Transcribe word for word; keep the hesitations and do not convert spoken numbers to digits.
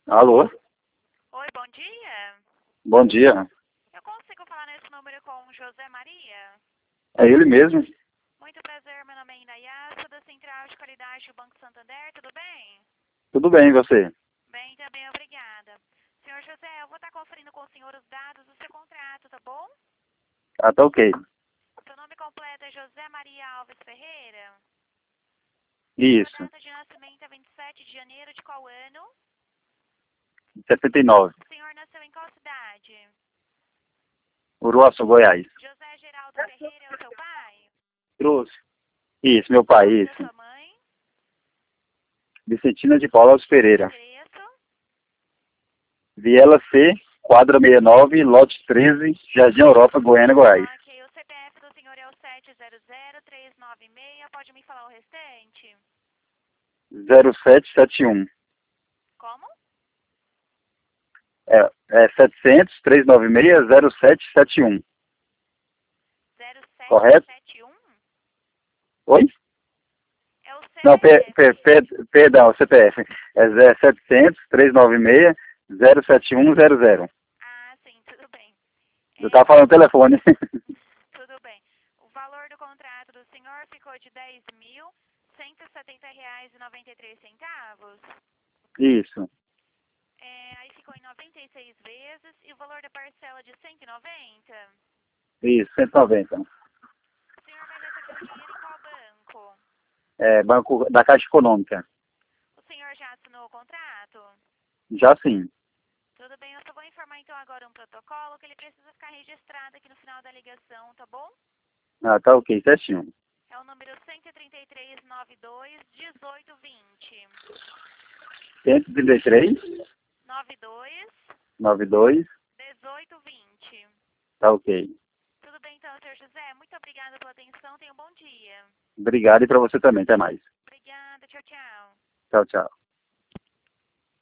Alô? Oi, bom dia. Bom dia. Eu consigo falar nesse número com o José Maria? É ele mesmo? Muito prazer, meu nome é Indaiá, sou da Central de Qualidade do Banco Santander, tudo bem? Tudo bem, e você? Bem, também, obrigada. Senhor José, eu vou estar conferindo com o senhor os dados do seu contrato, tá bom? Ah, tá ok. Seu nome completo é José Maria Alves Ferreira? Sua Isso. data de nascimento é vinte e sete de janeiro de qual ano? setenta e nove. O senhor nasceu em qual cidade? Uruaçu, Goiás. José Geraldo Ferreira é o seu pai? Trouxe. Isso, meu pai, Nome da isso. sua mãe? Vicentina de Paula Alves Pereira. Endereço? Viela C, quadra sessenta e nove, lote treze, Jardim Europa, Goiânia, Goiás. Ok, o C P F do senhor é o sete zero zero três nove seis, pode me falar o restante? zero sete sete um. Como? É, é setecentos, trezentos e noventa e seis, zero sete sete um. zero sete Correto? sete um? Oi? É o Não, per, C P F. per, per, perdão, C P F. É setecentos, trezentos e noventa e seis, zero sete um zero zero. Ah, sim, tudo bem. Eu tava É, falando no telefone. tudo bem. O valor do contrato do senhor ficou de dez mil cento e setenta reais e noventa e três centavos. Isso. É, aí ficou em noventa e seis vezes e o valor da parcela de cento e noventa. Isso, cento e noventa. O senhor vai receber o dinheiro em qual banco? É, Banco da Caixa Econômica. O senhor já assinou o contrato? Já sim. Tudo bem, eu só vou informar então agora um protocolo que ele precisa ficar registrado aqui no final da ligação, tá bom? Ah, tá ok, certinho. É o número cento e trinta e três, noventa e dois, dezoito vinte. cento e trinta e três, noventa e dois, noventa e dois, dezoito vinte. tá ok. Tudo bem então, senhor José? Muito obrigada pela atenção, tenha um bom dia. Obrigado e pra você também, até mais. Obrigada, tchau, tchau. Tchau, tchau.